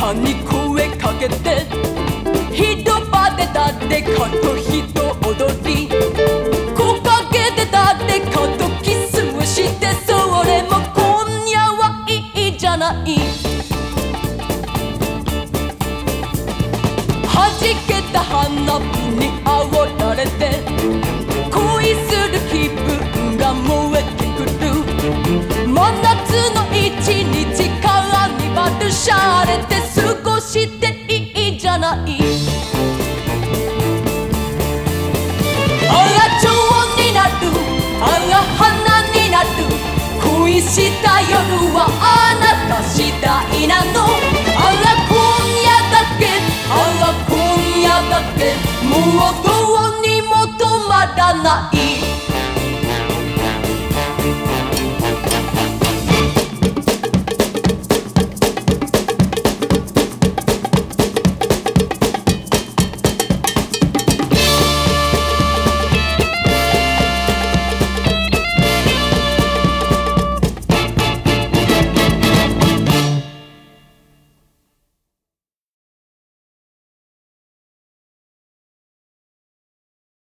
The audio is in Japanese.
かに声かけて広場で誰かと人踊り木陰で誰かとキスをしてそれも今夜はいいじゃない弾けた花火に煽られて恋する気分が燃えてくる真夏の一日カーニバルしゃれて過ごしていいじゃないあら蝶になるあら花になる恋した夜はあなた次第なのあら今夜だけあら今夜だけもうどうにも止まらない